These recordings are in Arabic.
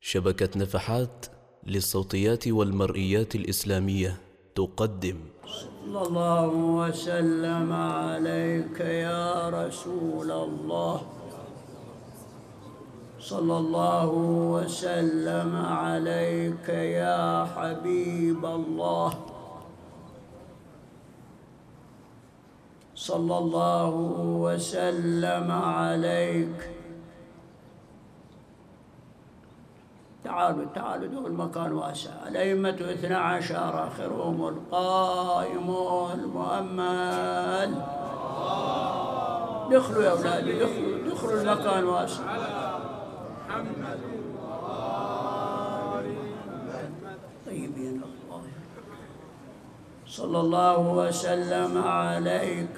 شبكة نفحات للصوتيات والمرئيات الإسلامية تقدم. صلى الله وسلم عليك يا رسول الله، صلى الله وسلم عليك يا حبيب الله، صلى الله وسلم عليك. تعالوا دول المكان واسع. الأئمة 12 آخرهم القائم المؤمل. دخلوا يا أولادي، دخلوا المكان واسع. طيبين الله. صلى الله وسلم عليك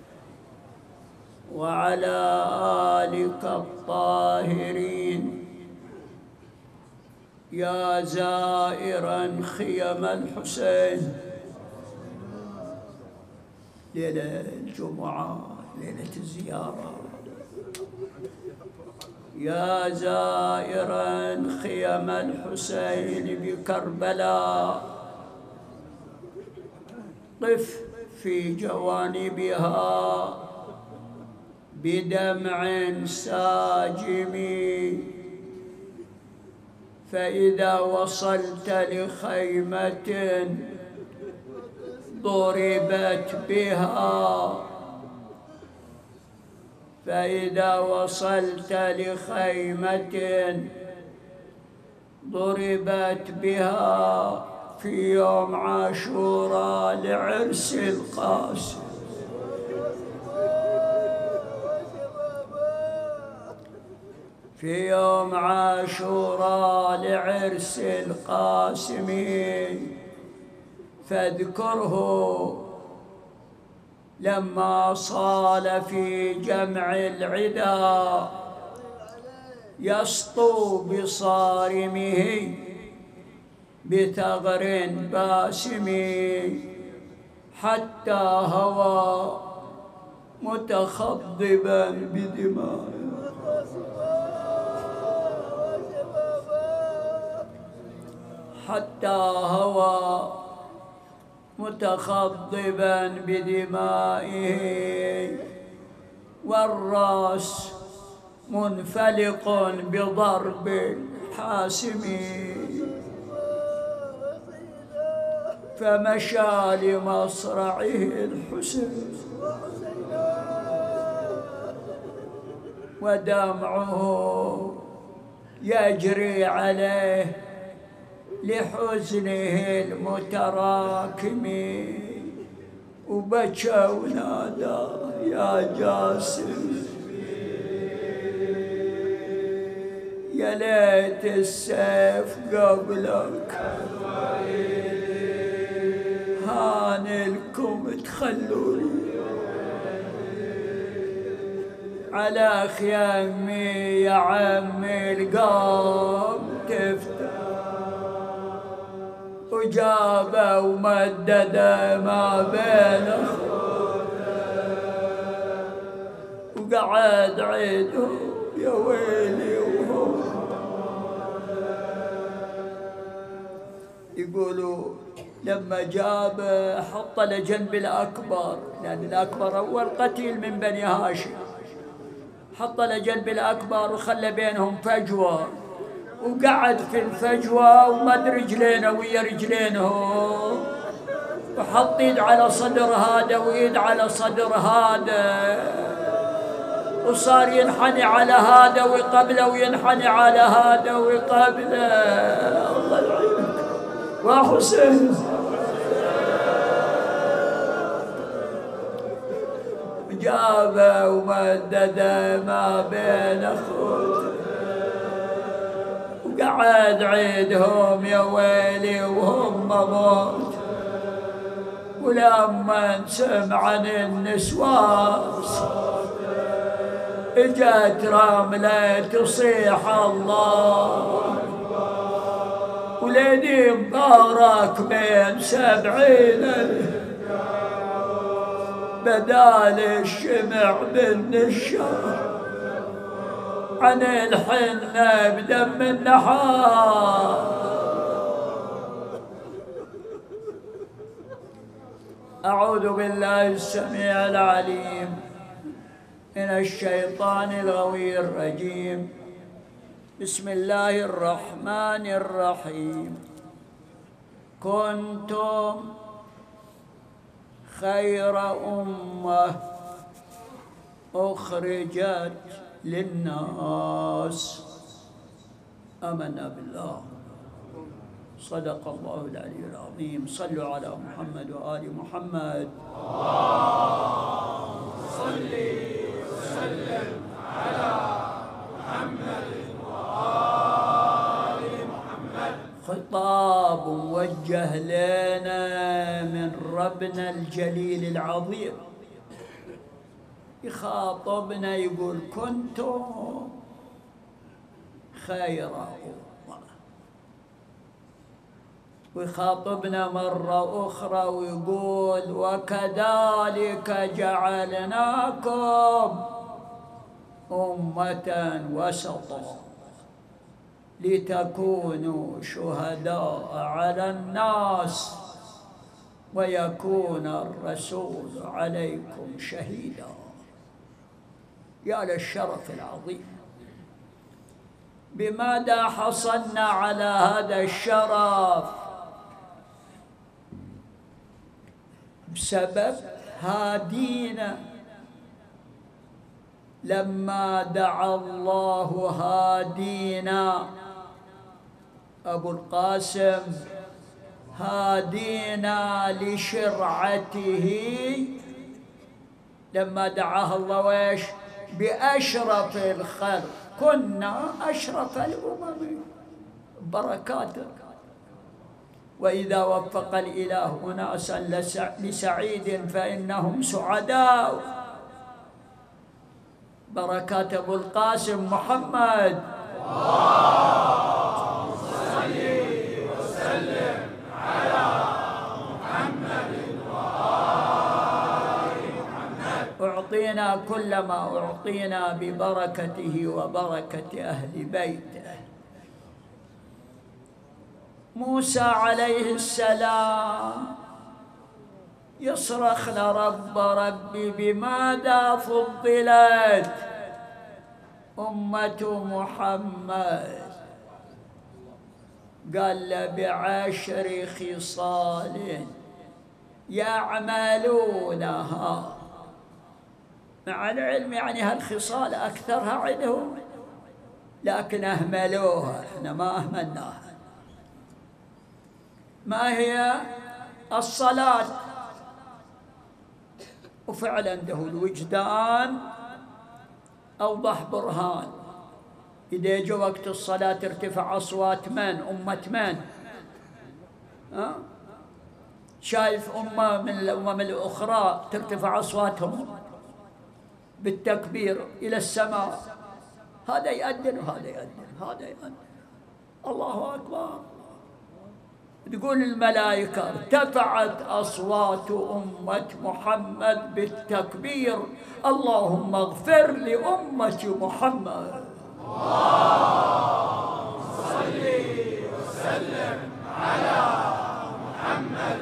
وعلى آلك الطاهرين يا زائرا خيم الحسين. ليلة الجمعة ليلة الزيارة، يا زائرا خيم الحسين بكربلاء، قف في جوانبها بدمع ساجم، فإذا وصلت لخيمة ضربت بها، فإذا وصلت لخيمة ضربت بها في يوم عاشوراء لعرس القاسم. في يوم عاشوراء لعرس القاسم، فاذكره لما صال في جمع العدا يسطو بصارمه بثغر باسم، حتى هوى متخضبا بدمائه، حتى هوى متخضبا بدمائه، والراس منفلق بضرب حاسم، فمشى لمصرعه الحسين ودمعه يجري عليه لحزنه المتراكم، وبكى ونادى يا جاسم، يا ليت السيف قبلك هان لكم تخلوني على خيامي يا عمي القام تفتح، وجابه ومدده ما بين وقعد عيدهم يا ويلي وهم. يقولوا لما جابه حطه لجنب الأكبر، لأن الأكبر أول قتيل من بني هاشم، حطه لجنب الأكبر وخلى بينهم فجوة، وقعد في الفجوة ومد رجلينه ويا رجلينه، وحط يد على صدر هذا ويد على صدر هذا، وصار ينحني على هذا ويقبله وينحني على هذا ويقبله. الله يعينك وحسين. جابه ومدده ما بين اخوته، وقعد عيدهم يا ويلي وهم موت. ولما سمعن النسوان اجت رملة تصيح الله، ولدي مبارك بين 70 بدال الشمع بالنشار، عن الحنة بدم النحار. أعوذ بالله السميع العليم من الشيطان الغوي الرجيم. بسم الله الرحمن الرحيم. كنتم خير أمة أخرجت للناس. آمنا بالله. صدق الله العلي العظيم. صلوا على محمد وآل محمد. صل وسلم على محمد وآل محمد. خطاب موجه لنا من ربنا الجليل العظيم، يخاطبنا يقول كنتم خير أمة، ويخاطبنا مرة أخرى ويقول وكذلك جعلناكم أمة وسطا لتكونوا شهداء على الناس ويكون الرسول عليكم شهيدا. يا للشرف العظيم. بماذا حصلنا على هذا الشرف؟ بسبب هادينا. لما دعا الله هادينا، أبو القاسم، هادينا لشرعته، لما دعاه الله ويش بأشرف الخلق، كنا أشرف الأمم بركاته. وإذا وفق الإله أناسا لسعيد فإنهم سعداء. بركات أبو القاسم محمد. اللهم صل وسلم على محمد وآل محمد. أعطينا كل ما أعطينا ببركته وبركة أهل بيته. موسى عليه السلام يصرخ لرب ربي بماذا فضلت أمة محمد؟ قال له ب10 خصال يعملونها. مع العلم يعني هالخصال أكثرها عندهم، لكن أهملوها، احنا ما أهملناها. ما هي؟ الصلاة. وفعلا عنده الوجدان أوضح برهان. إذا يجي وقت الصلاة ترتفع أصوات من؟ أمة من؟ شايف أمة من الأمم الأخرى ترتفع أصواتهم بالتكبير إلى السماء، هذا يؤذن وهذا يؤذن، هذا يؤذن، الله أكبر. تقول الملائكة ارتفعت أصوات أمة محمد بالتكبير، اللهم اغفر لأمة محمد. اللهم صل وسلم على محمد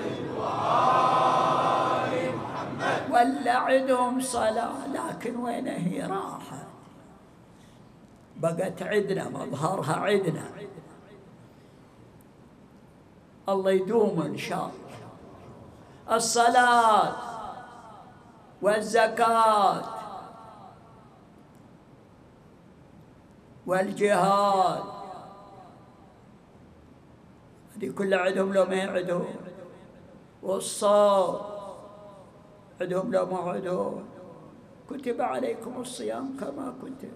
وآل محمد. ولا عندهم صلاة، لكن وين هي؟ راحت، بقت عندنا، مظهرها عندنا. الله يدوم إن شاء الله. الصلاة والزكاة والجهاد، هذه كلها عندهم لو ما عندهم. والصوم عندهم لو ما عندهم. كتب عليكم الصيام كما كتب.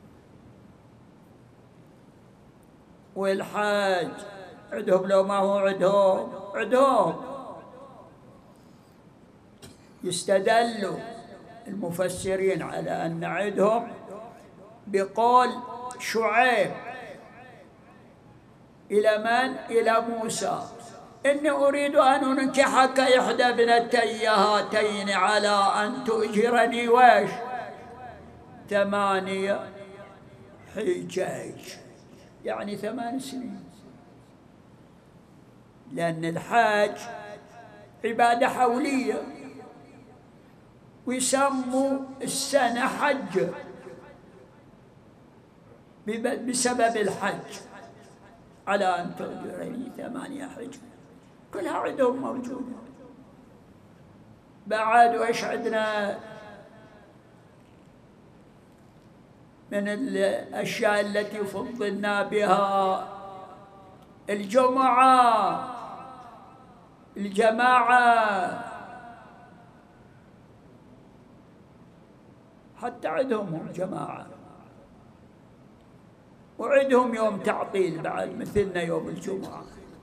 والحج عندهم لو ما هو عندهم، عندهم. يستدلوا المفسرين على أن عندهم بقول شعيب إلى من؟ إلى موسى: إني أريد أن أنكحك إحدى ابنتي هاتين على أن تؤجرني ويش 8 حجاج يعني 8 سنين، لأن الحاج عبادة حولية، ويسموا السنة حج بسبب الحج، على أن تؤجرني 8 حج، كلها عندهم موجودة. بعد وإيش عندنا من الأشياء التي فضلنا بها؟ الجمعة، الجماعة، حتى عندهم هم جماعة، وعندهم يوم تعطيل بعد مثلنا يوم الجمعة،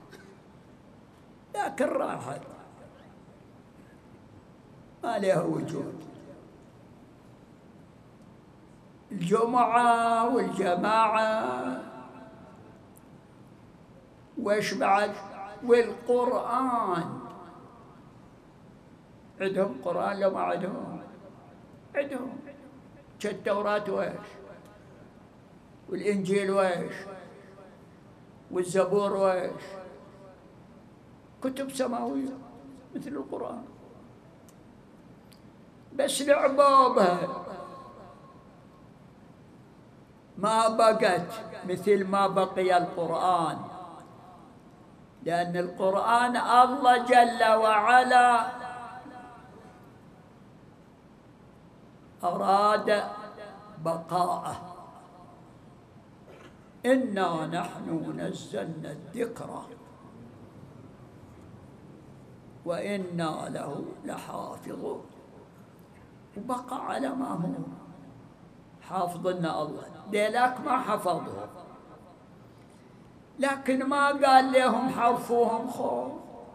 لكن راحت ما لها وجود. الجمعة والجماعة، وإيش بعد؟ والقرآن، عندهم قرآن لو ما عندهم؟ عندهم. كالتوراة وإيش؟ والإنجيل وإيش؟ والزبور وإيش؟ كتب سماوية مثل القرآن، بس لعبوا بها، ما بقت مثل ما بقي القرآن، لأن القرآن الله جل وعلا أراد بقاءه. إنا نحن نزلنا الذكر وإنا له لحافظون، وبقى على ما هو. حافظنا الله، ديلاك ما حفظهم، لكن ما قال لهم حرفوهم خوف،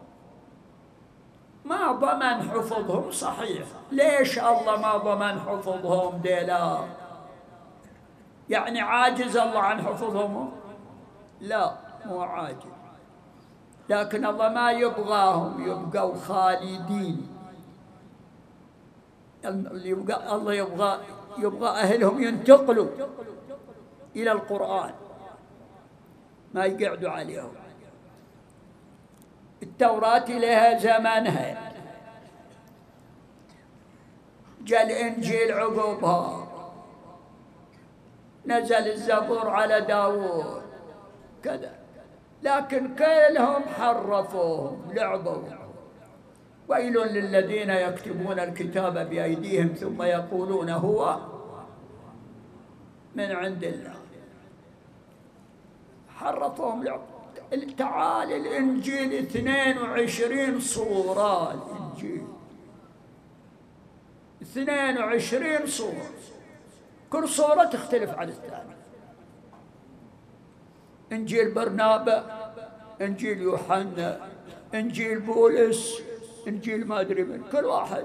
ما ضمن حفظهم. صحيح، ليش الله ما ضمن حفظهم ديلاك؟ يعني عاجز الله عن حفظهم؟ لا، مو عاجز، لكن الله ما يبغاهم يبقوا خالدين. الله يبغى أهلهم ينتقلوا إلى القرآن، ما يقعدوا عليهم. التوراة لها زمنها، جاء الإنجيل عقبها، نزل الزبور على داوود كذا، لكن كلهم حرفوهم، لعبوا. ويل للذين يكتبون الكتاب بأيديهم ثم يقولون هو من عند الله، حرفوهم، لعبوا. تعال الإنجيل 22 صورة، الإنجيل 22 صورة، كل صورة تختلف عن الثانية. إنجيل برنابا، إنجيل يوحنا، إنجيل بولس، إنجيل ما أدري من كل واحد.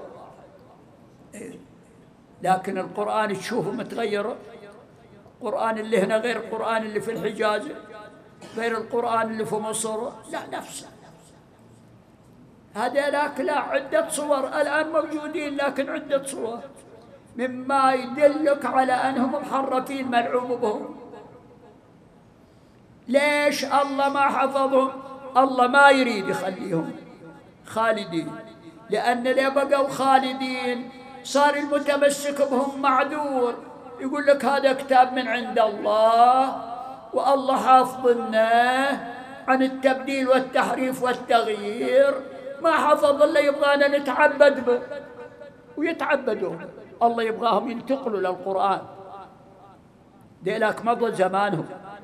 لكن القرآن تشوفه متغير، القرآن اللي هنا غير القرآن اللي في الحجاز، غير القرآن اللي في مصر، لا نفسه. هذيلاك لا، عدة صور الآن موجودين، لكن عدة صور، مما يدلك على أنهم محرفين ملعوب بهم. ليش الله ما حفظهم؟ الله ما يريد يخليهم خالدين، لأن لو بقوا خالدين صار المتمسك بهم معذور. يقول لك هذا كتاب من عند الله، والله حافظنا عن التبديل والتحريف والتغيير، ما حفظ الله يبغانا نتعبد به ويتعبدوا. الله يبغاهم ينتقلوا للقرآن، ديلاك مضى زمانهم،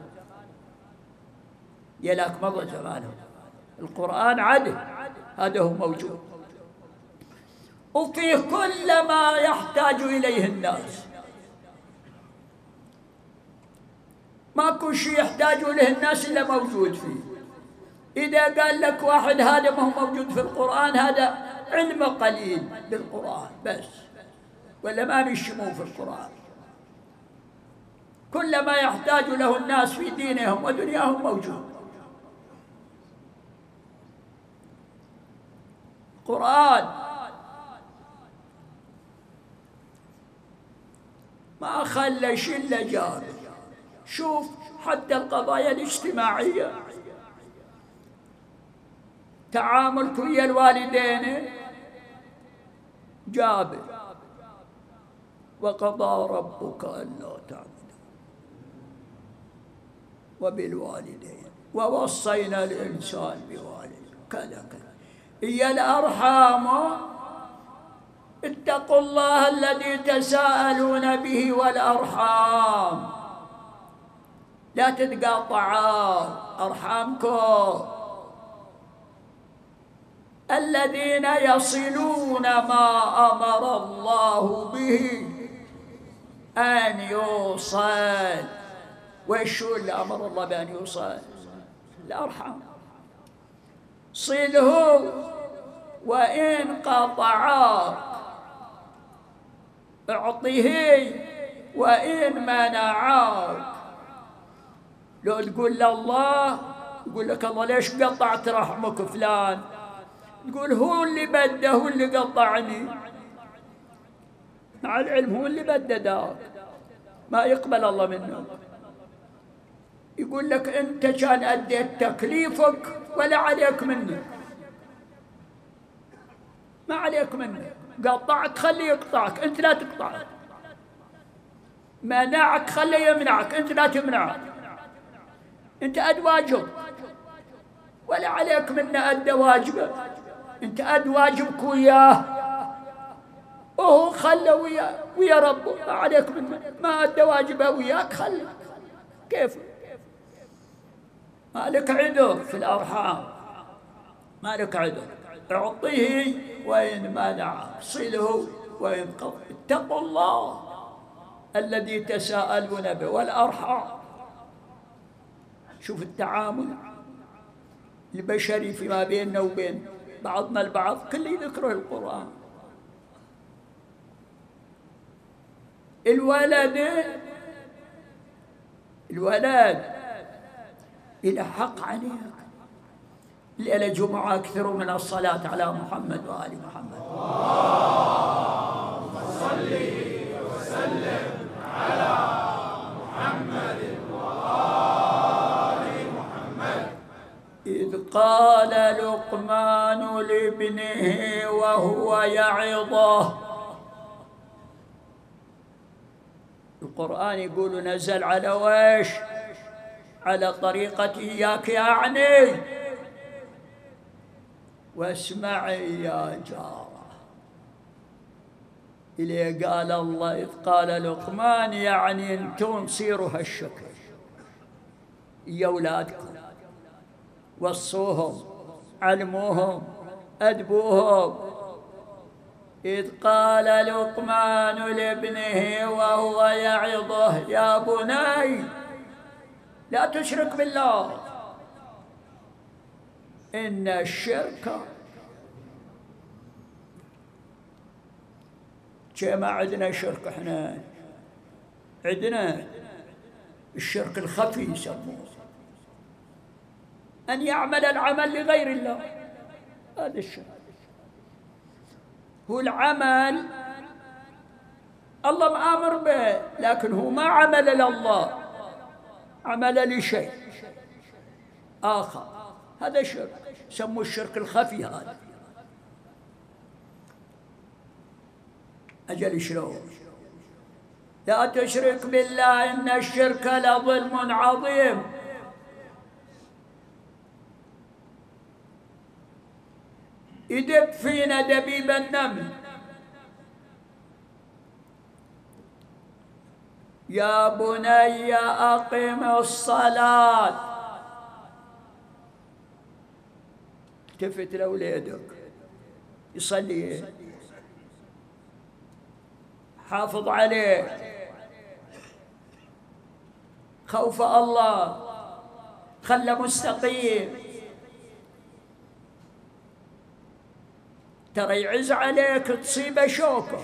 ديلاك مضى زمانهم. القرآن عدل، هذا هو موجود، وفيه كل ما يحتاج إليه الناس، ماكو شيء يحتاج إليه الناس إلا موجود فيه. إذا قال لك واحد هذا ما هو موجود في القرآن، هذا علم قليل بالقرآن بس، ولا ما بيشموه في القرآن. كل ما يحتاج له الناس في دينهم ودنياهم موجود. القرآن ما خلى شيء إلا جابه، شوف حتى القضايا الاجتماعية، تعاملك ويا الوالدين جابر: وقضى ربك ألا تعبدوا وبالوالدين ووصينا الإنسان بوالديه كذا كذا. هي الأرحام اتقوا الله الذي تساءلون به والأرحام، لا تتقاطعوا أرحامكم، الذين يصلون ما أمر الله به أن يوصل. وشو اللي أمر الله بأن يوصل؟ الأرحام. صله وإن قطعاك، اعطه وإن منعاك. لو تقول لله يقول لك: الله ليش قطعت رحمك فلان؟ تقول: هو اللي بده، هو اللي قطعني. مع العلم هو اللي بددك، ما يقبل الله منك. يقول لك: أنت كان أديت تكليفك ولا عليك منك، ما عليك منك. قطعك خليه يقطعك، أنت لا تقطعك. منعك خليه يمنعك، أنت لا تمنعك. أنت أد واجب ولا عليك منه أدى واجبه، أنت أد واجبك وياه، وهو خله ويا ربه، ما عليك منه. ما أدى واجبه وياك خله. كيف؟ ما لك عذر في الأرحام، ما لك عذر. اعطيه وإن منع، صله وإن قطع. اتقوا الله الذي تساءلون به والأرحام. شوف التعامل البشري فيما بيننا وبين بعضنا البعض، كل يذكره القرآن. الولد إلى حق عليك. ليلة جمعة أكثروا من الصلاة على محمد وآل محمد. اللهم صل وسلم على محمد وآل محمد. إذ قال لقمان لابنه وهو يعظه. القرآن يقول نزل على ويش؟ على طريقة إياك يعني واسمعي يا جارة. إليه قال الله: إذ قال لقمان، يعني أنتم صيروا هالشكل يا أولادكم، وصوهم، علموهم، أدبوهم. إذ قال لقمان لابنه وهو يعظه: يا بني لا تشرك بالله، إن الشرك. ما عندنا شرك احنا، عندنا الشرك الخفي يسموه، أن يعمل العمل لغير الله. هذا الشرك. هو العمل الله مآمر به، لكن هو ما عمل لله، عمل لشيء آخر. هذا شرك، سموه الشرك الخفي. هذا أجل شلون؟ لا تشرك بالله إن الشرك لظلم عظيم. يدب فينا دبيب النمل: يا بني أقم الصلاة. التفت لأولادك يصلي، حافظ عليه، خوف الله، خله مستقيم. ترى يعز عليك تصيبه شوكه،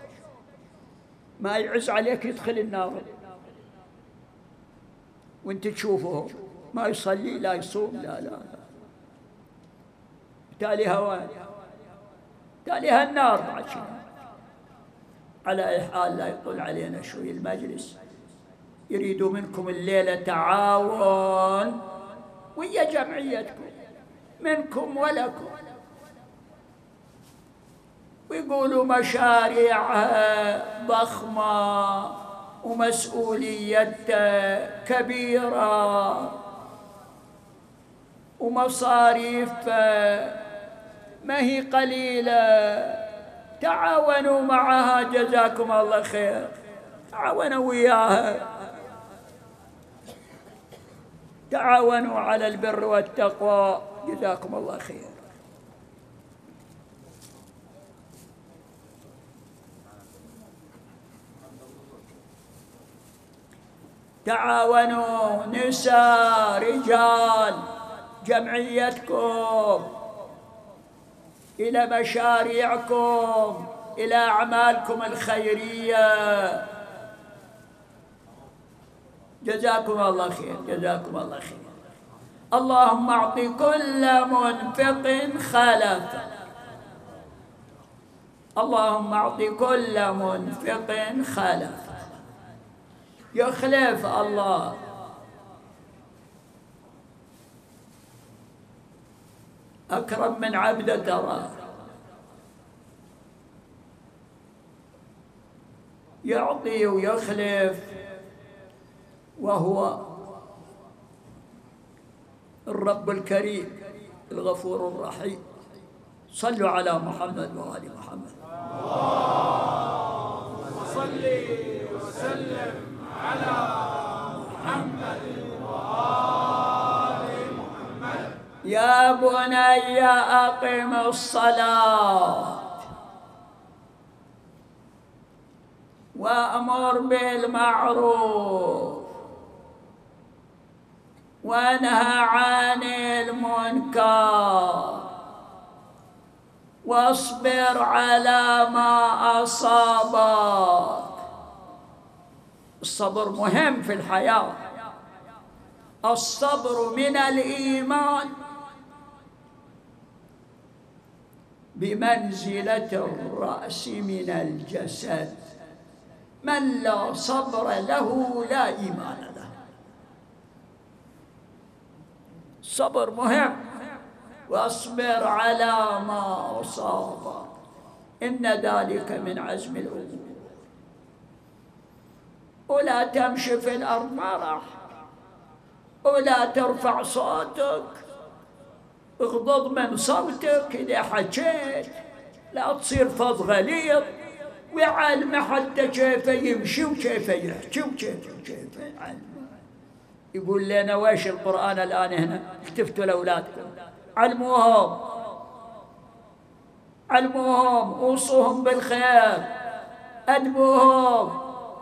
ما يعز عليك يدخل النار وانت تشوفه ما يصلي لا يصوم لا. تالي هوان، تالي النار بعد شيء. على أي حال لا يطول علينا شوي المجلس، يريد منكم الليلة تعاون ويا جمعيتكم منكم ولكم، ويقولوا مشاريعها ضخمة ومسؤوليتها كبيرة ومصاريفها ما هي قليلة. تعاونوا معها جزاكم الله خير، تعاونوا وياها، تعاونوا على البر والتقوى جزاكم الله خير. تعاونوا نساء رجال جمعيتكم إلى مشاريعكم، إلى أعمالكم الخيرية. جزاكم الله خير، جزاكم الله خير. اللهم أعط كل منفق خلفا، اللهم أعط كل منفق خلفا، يخلف الله. أكرم من عبده ترى، يعطي ويخلف، وهو الرب الكريم الغفور الرحيم. صلوا على محمد وآل محمد. اللهم صل وسلم على محمد وآل محمد. يا بني أقم الصلاة وأمر بالمعروف وانهى عن المنكر واصبر على ما أصابك. الصبر مهم في الحياة، الصبر من الإيمان بمنزلة الرأس من الجسد. من لا صبر له لا إيمان له. الصبر مهم. واصبر على ما أصابك إن ذلك من عزم الأمور. ولا تمشي في الأرض مرح، ولا ترفع صوتك، اغضض من صوتك إذا حكيت، لا تصير فظ غليظ، ويعلم حتى كيف يمشي وكيف يحكي وكيف يعلم. يقول لنا ويش القرآن الآن هنا؟ التفتوا لأولادكم، علموهم، علموهم، اوصوهم بالخير، أدبوهم،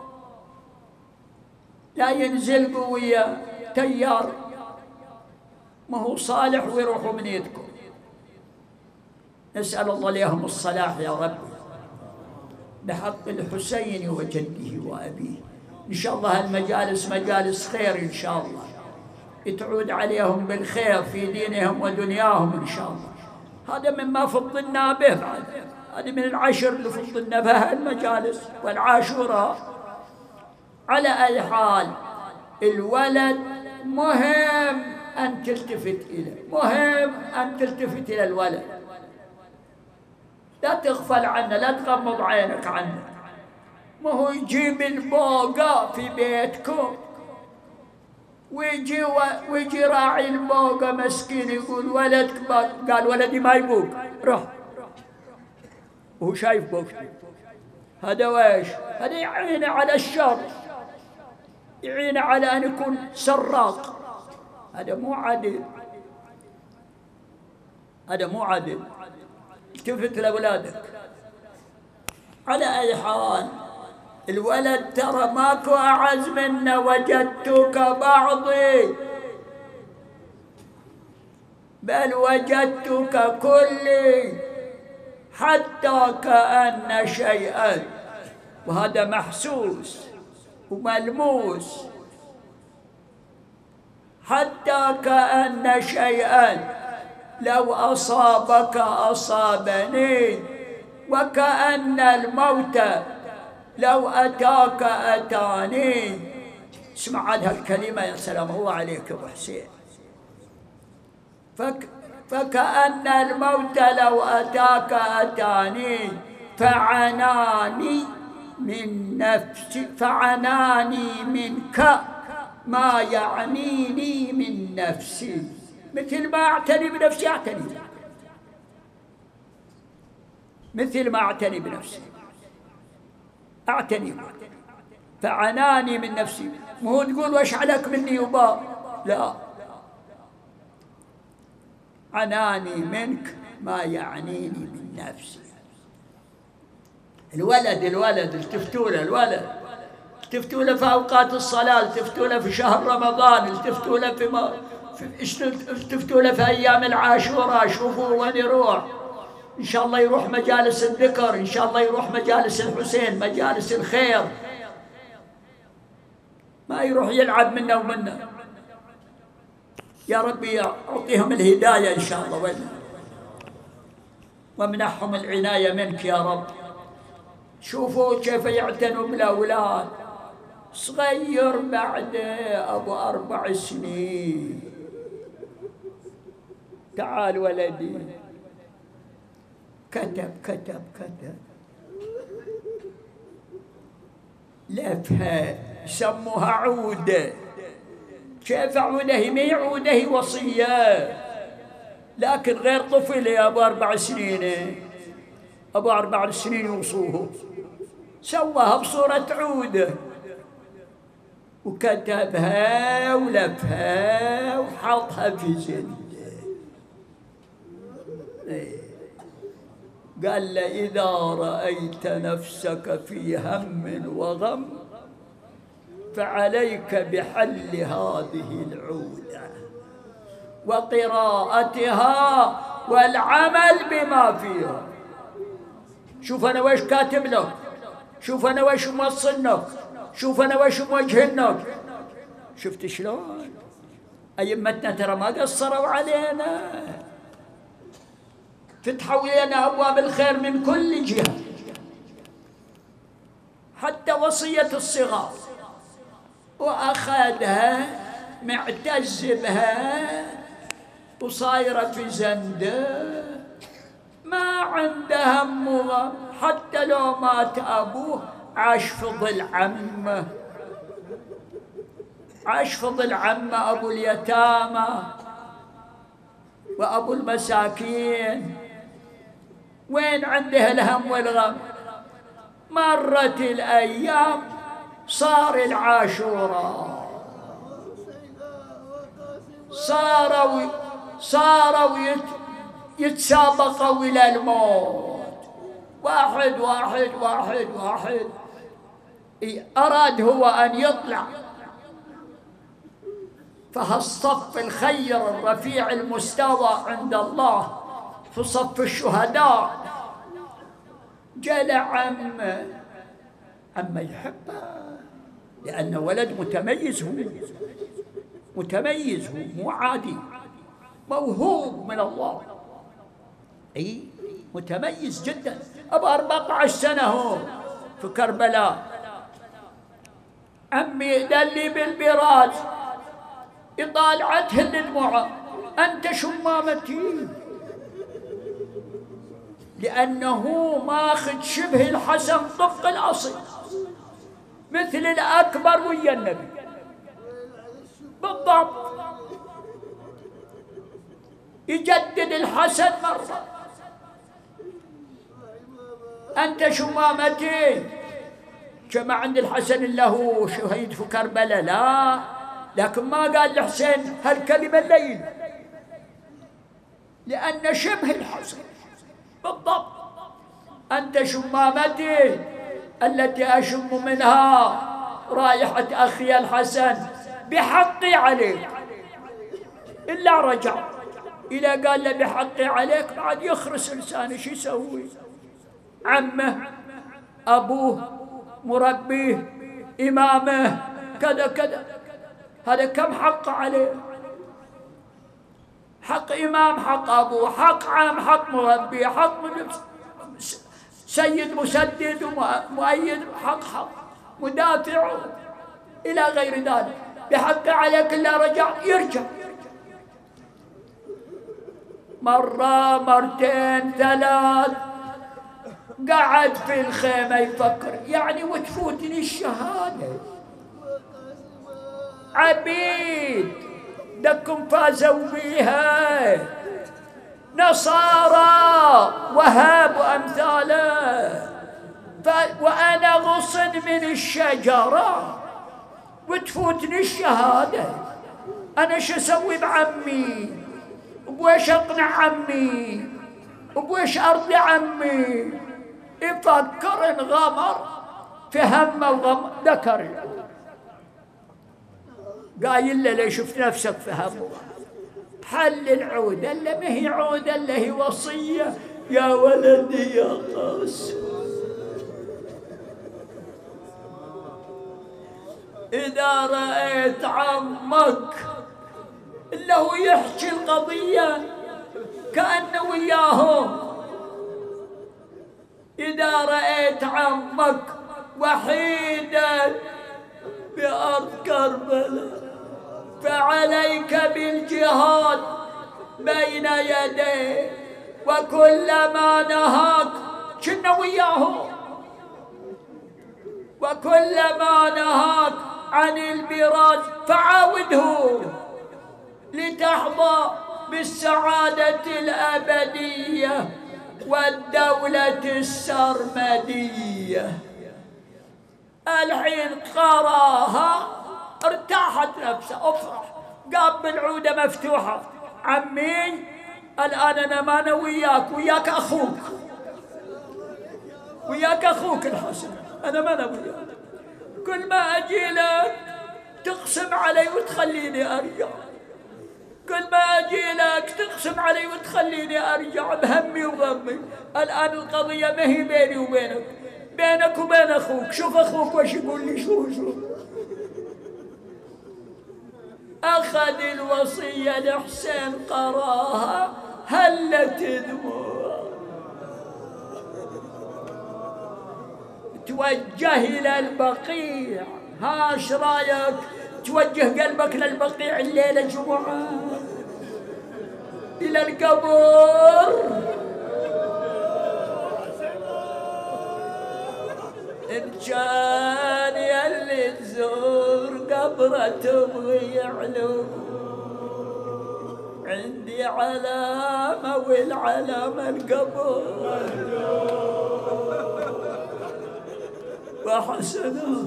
لا ينزلقوا ويا تيار ما هو صالح ويروحوا من يدكم. نسأل الله لهم الصلاح يا رب بحق الحسين وجده وأبيه. إن شاء الله المجالس مجالس خير إن شاء الله، يتعود عليهم بالخير في دينهم ودنياهم إن شاء الله. هذا مما فضلنا به بعد، هذا من العشر اللي فضلنا بها المجالس والعاشوراء. على أي حال الولد مهم أن تلتفت إليه، مهم أن تلتفت إلى الولد، لا تغفل عنه، لا تغمض عينك عنه. ما هو يجيب البوقة في بيتكم ويجي راعي البوقة مسكين يقول ولدك قال ولدي ما يبوق، روح، وهو شايف بوقته. هذا ويش؟ هذا يعين على الشر، يعين على أن يكون سراق. هذا مو عدل، هذا مو عدل. التفت لأولادك. على أي حال الولد ترى ماكو أعز منه. وجدتك بعضي بل وجدتك كلي حتى كأن شيئا، وهذا محسوس وملموس. حتى كأن شيئا لو أصابك أصابني، وكأن الموت لو أتاك أتاني. اسمع عنها الكلمة يا سلام الله عليك يا أبو حسين. فكأن الموت لو أتاك أتاني فعناني من نفسي، فعناني منك ما يعنيني من نفسي، مثل ما أعتني بنفسي أعتني بك، مثل ما أعتني بنفسي أعتني بك. فعناني من نفسي، مو تقول وش عليك مني يبا، لا، عناني منك ما يعنيني من نفسي. الولد التفتوا له، الولد التفتوا له في أوقات الصلاة، التفتوا له في شهر رمضان، التفتوا له التفتوا له في أيام العاشوراء. شوفوا وين يروح، إن شاء الله يروح مجالس الذكر، إن شاء الله يروح مجالس الحسين، مجالس الخير، ما يروح يلعب منا ومنا. يا ربي أعطيهم الهداية إن شاء الله وامنحهم العناية منك يا رب. شوفوا كيف يعتنوا بالأولاد، صغير بعد أبو 4 سنين، تعال ولدي، كتب لفها سموها عودة. كيف عودة؟ هي مي عودة، هي وصية، لكن غير طفل يا أبو 4 سنين، أبو 4 سنين يوصوه، سواها بصورة عودة وكتبها ولفها وحطها في زنده. قال له إذا رأيت نفسك في هم وغم فعليك بحل هذه العودة وقراءتها والعمل بما فيها. شوف أنا ويش كاتب لك، شوف أنا ويش موصل لك، شوف أنا ويش موجه لك. شفت شلون أئمتنا ترى ما قصروا علينا، فتحوا لنا أبواب الخير من كل جهة، حتى وصية الصغار وأخذها معتز بها وصايرة في زنده، ما عنده هم وغم. حتى لو مات أبوه عاش في ظل عمه، عاش في ظل عمه أبو اليتامى وأبو المساكين. وين عنده الهم والغم؟ مرت الأيام صار العاشوراء، صاروا يتسابقوا إلى الموت، واحد أراد هو أن يطلع، فهالصف الخير الرفيع المستوى عند الله في صف الشهداء جاء عمه يحبه، لأنه ولد متميز، هو متميز، هو مو عادي، موهوب من الله، أي متميز جدا. أبو 14 سنة هو في كربلاء، عمي دلي بالبراز يطالعته الدموع، أنت شمامتي، لأنه ماخذ شبه الحسن طبق الأصل، مثل الأكبر ويا النبي بالضبط، يجدد الحسن مرة. أنت شمامتي، كما عند الحسن إلا هو شهيد في كربلاء، لا، لكن ما قال لحسين هالكلمة الليل، لأن شبه الحسن بالضبط. أنت شمامتي التي أشم منها رائحة أخي الحسن بحقي عليك، إلا رجع إلى قال له بحقي عليك، بعد يخرس لسانه، شو يسوي؟ عمه، أبوه، مربيه، إمامه، كذا كذا، هذا كم حق عليه؟ حق إمام، حق أبوه، حق عام، حق مربي، حق سيد مسدد ومؤيد، حق مدافع، إلى غير ذلك. بحق عليك إلا رجع يرجع مرة مرتين ثلاث، قعد في الخيمة يفكر يعني وتفوتني الشهادة. عبيد دكم فازوا بيها، نصارى وهاب وأمثاله، وأنا غصن من الشجرة وتفوتني الشهادة. أنا شو أسوي بعمي؟ وبويش أقنع عمي؟ وبويش أرضي عمي؟ يفكر انغمر في همه وغمر. ذكر قايل له ليش شفت نفسك في همه؟ حل العودة اللي ما هي عودة اللي هي وصية. يا ولدي يا قاسم، إذا رأيت عمك اللي هو يحكي القضية كأنه وياهم، إذا رأيت عمك وحيدا بأرض كربلاء فعليك بالجهاد بين يديه، وكلما نهاك كنا وياهم، وكلما نهاك عن البراج فعاوده لتحظى بالسعادة الأبدية والدولة السرمدية. الحين قراها ارتاحت نفسه، افرح، قام بالعودة مفتوحة. عمي الآن أنا ما أنا وياك، وياك أخوك، وياك أخوك الحسن، أنا ما أنا وياك. كل ما أجي لك تقسم علي وتخليني أرجع، كل ما أجي لك تقسم علي وتخليني أرجع بهمي وغمي. الآن القضية ما هي بيني وبينك، بينك وبين أخوك. شوف أخوك وش يقول لي. شو أخذ الوصية لحسين قراها هلت دموع، توجه إلى البقيع. هاش رايك توجه قلبك للبقيع الليلة جمعة إلى القبر؟ إن كان يلي تزور قبره تبغي يعلو، عندي علامة والعلامة القبر وحسنه.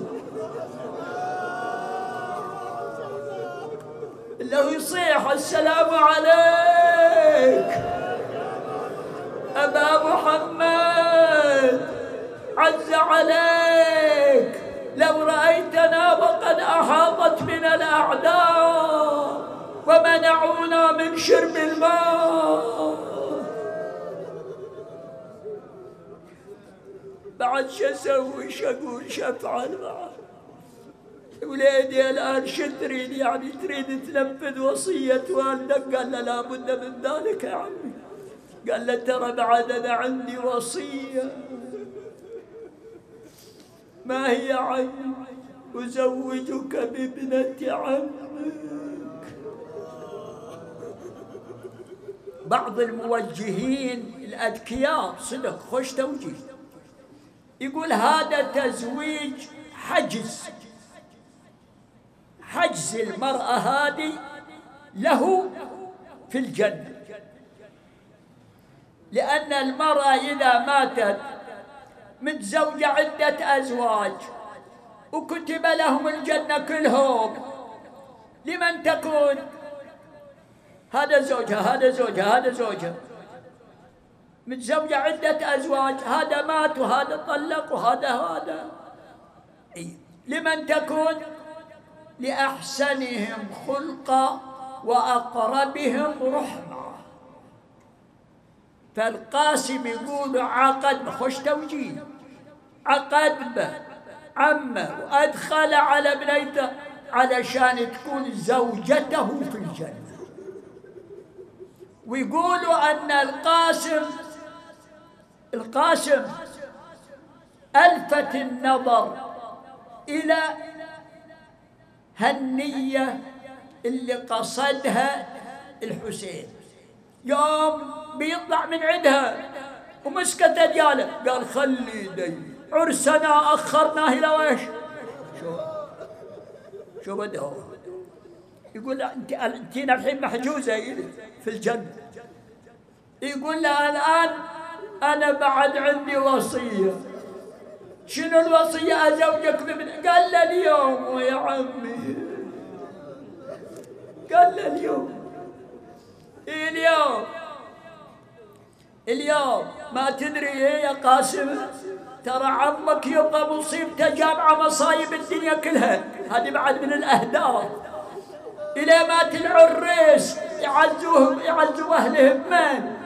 لو يصيح السلام عليك أبا محمد، عز عليك لو رأيتنا وقد أحاطت بنا الأعداء ومنعونا من شرب الماء، بعد شو أسوي؟ شو أقول؟ شو أفعل بعد؟ وليدي الآن شو تريد؟ يعني تريد تنفذ وصية والدك؟ قال له لا بد من ذلك يا عمي. قال له ترى بعد أنا عندي وصية. ما هي عمي؟ أزوجك بابنة عمك. بعض الموجهين الأذكياء صدق خوش توجيه يقول هذا تزويج حجز المرأة هذه له في الجنة، لأن المرأة إذا ماتت متزوجة عدة أزواج وكتب لهم الجنة كلهم، لمن تكون؟ هذا زوجها، هذا زوجها، هذا زوجها، متزوجة عدة أزواج، هذا مات وهذا طلق وهذا لمن تكون؟ لأحسنهم خلقا وأقربهم رحمة. فالقاسم يقول عقد، خوش توجيه، عقد به عمه وأدخل على بنيته علشان تكون زوجته في الجنة. ويقولوا أن القاسم ألفت النظر إلى هالنية اللي قصدها الحسين يوم بيطلع من عندها ومسكت دياله قال خلي دي عرسنا أخرناه إلى ويش. شو بده يقول له أنت الحين محجوزة في الجنة. يقول له الآن أنا بعد عندي وصية. شنو الوصية؟ أزوجك بابن. قال له اليوم يا عمي، قال له اليوم ما تدري ايه يا قاسم، ترى عمك يبقى مصيبته جامعة مصايب الدنيا كلها. هذه بعد من الأهداف. إلى مات العريس يعزوا أهلهم من؟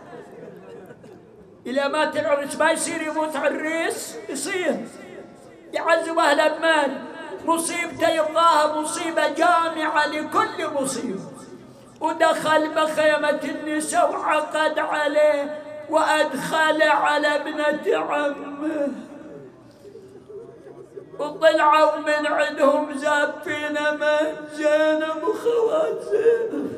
إلى مات العريس ما يصير يموت عريس، يصير يعزوا أهله من؟ مصيبته يبقاها مصيبة جامعة لكل مصيبة. ودخل بخيمة النساء وعقد عليه وأدخل على ابنة عمه، وطلعوا من عندهم زافين من زينب وخوات زينب،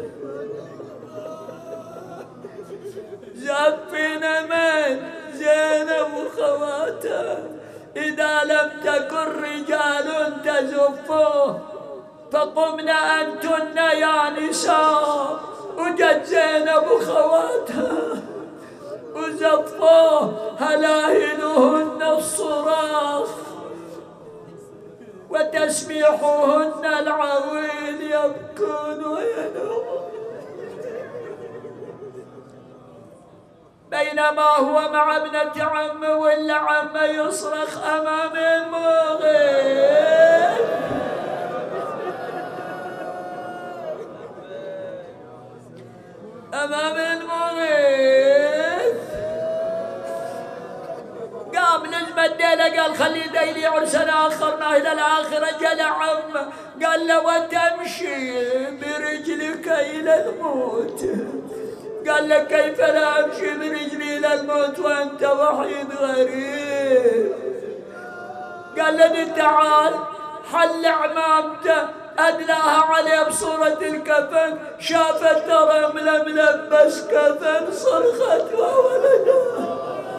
زافين من زينب وخواتها. إذا لم تكن رجال تزفوه فقمنا أنتن يا نساء. وجت زينب وخواتها وزفوه هلاهلهن الصراخ وتسبيحهن العويل يبكون وينومون. بينما هو مع ابنة عمه ولا عمه يصرخ أمام المغيب، أمام المغيب. قام لزم الديلة قال خلي ديلي عرسنا أخرناه إلى الآخرة. جل عمه قال له وتمشي برجلك إلى الموت. قال له كيف لا أمشي برجلي إلى الموت وأنت وحيد غريب؟ قال له تعال. حل عمامته أدلاها عليه بصورة الكفن، شافت ترى ملبس كفن، صرخت وولدها.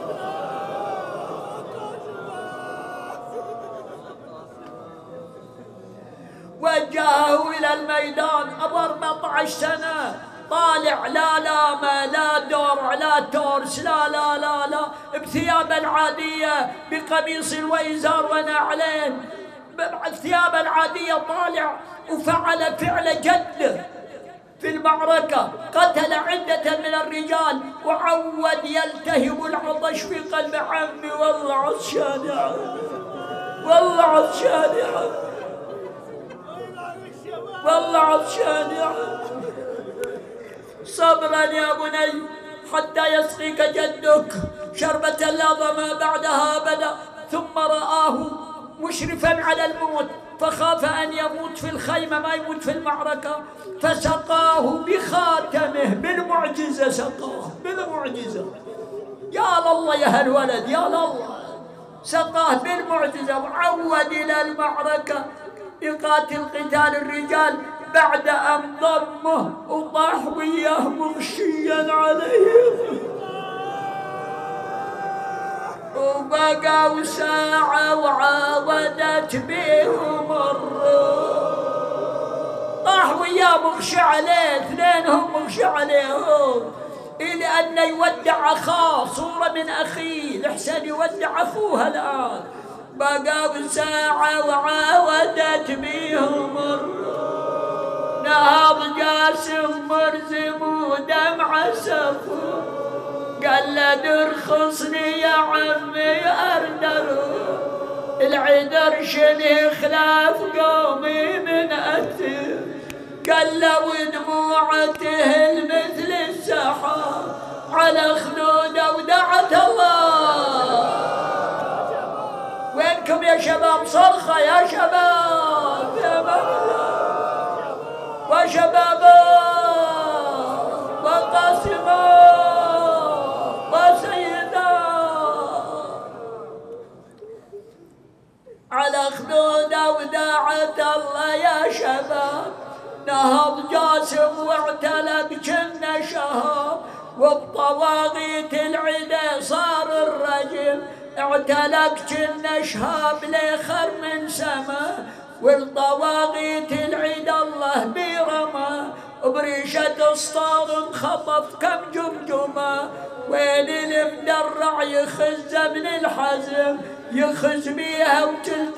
وجهه إلى الميدان. أبو 14 سنة طالع، لا لامة لا درع لا تورس لا لا لا لا، بثياب العادية بقميص وإزار ونعلين، الثياب العادية طالع. وفعل فعل جده في المعركة، قتل عدة من الرجال وعود يلتهب العطش في قلب عمي. والله عطشان يا عمي، والله عطشان يا عمي، والله عطشان يا عمي. صبرا يا بني حتى يسقيك جدك شربة لا ظما بعدها أبدا. ثم رآه مشرفا على الموت فخاف أن يموت في الخيمة، ما يموت في المعركة، فسقاه بخاتمه بالمعجزة، سقاه بالمعجزة. يا الله يا هالولد، يا الله، سقاه بالمعجزة. وعود إلى المعركة يقاتل قتال الرجال بعد أن ضمه وطاح وياه مغشيا عليه. وبقوا ساعة وعاودت بهم الروح. طاح وياه مغشي عليه، اثنينهم مغشي عليهم، إلى أن يودع أخاه، صورة من أخيه لحسن يودع أخوها الآن. بقوا ساعة وعاودت بهم الروح. نهض جاسم مرزم ودمع سفور، قال له درخصني يا عمي أردر، العذر شني خلاف قومي من أثر. قال له ودموعته مثل السحاب على خلوده ودعت الله. وينكم يا شباب؟ صرخة يا شباب، يا الله وشبابا وقاسما وسيدا على خدود وداعة الله يا ونهض جاسم واعتلق جن شهاب، وبطواغيت العدا صار الرجم، اعتلق جن شهاب ليخر من سما، والطواغيت العدا الله بيرمى، بريشة اسطار انخطف كم جمجمة، وين المدرع يخز من الحزم، يخز بيها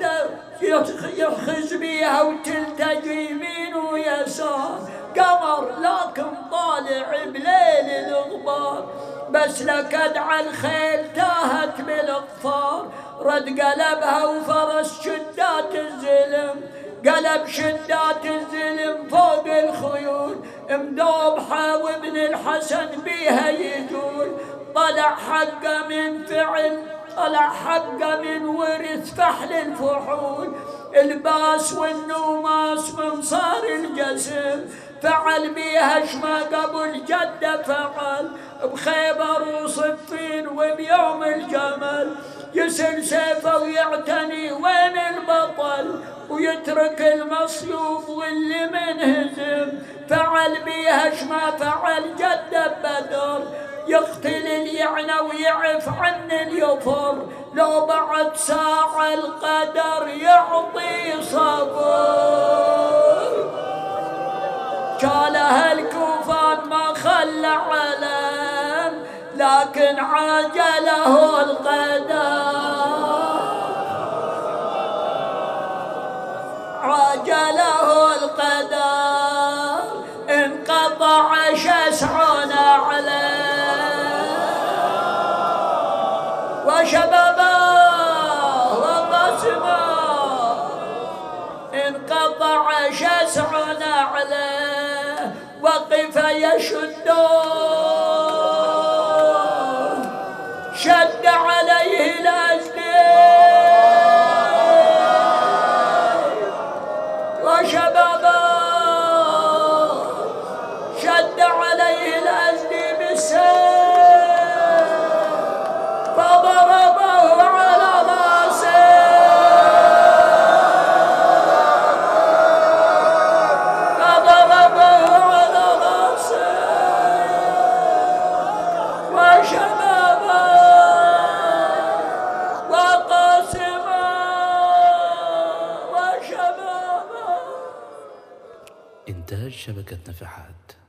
وتلتجي يمين ويسار، قمر لكن طالع بليل الغبار، بس لقد على الخيل تاهت بالاظفار، رد قلبها وفرس شدات الزلم، قلب شدات الزلم فوق الخيول، مدوبحة وابن الحسن بيها يجول، طلع حقه من فعل، طلع حقه من ورث فحل الفحول، الباس والنوماس من صار الجسم، فعل بيها شما قبل جده فعل، بخيبر وصفين وبيوم الجمل، يسل سيفه ويعتني وين البطل، ويترك المصيوب واللي منهزم، فعل بيها شما فعل جده بدر، يقتل اليعنى ويعف عن اليفر، لو بعد ساعة القدر يعطي صبر، جاله الكوفان ما خلى علم، لكن عاجله القدر، عاجله القدر، انقطع شسعنا عليه، وشبابه وقسمه، انقطع شسعنا عليه، وقف يشدون، شد عليه الأزدين، وشبابه شد عليه الأزدي بالسيف، فضربه على راسه، فضربه على راسه، وشبابه وقاسمه وشبابه. إنتاج شبكة نفحات.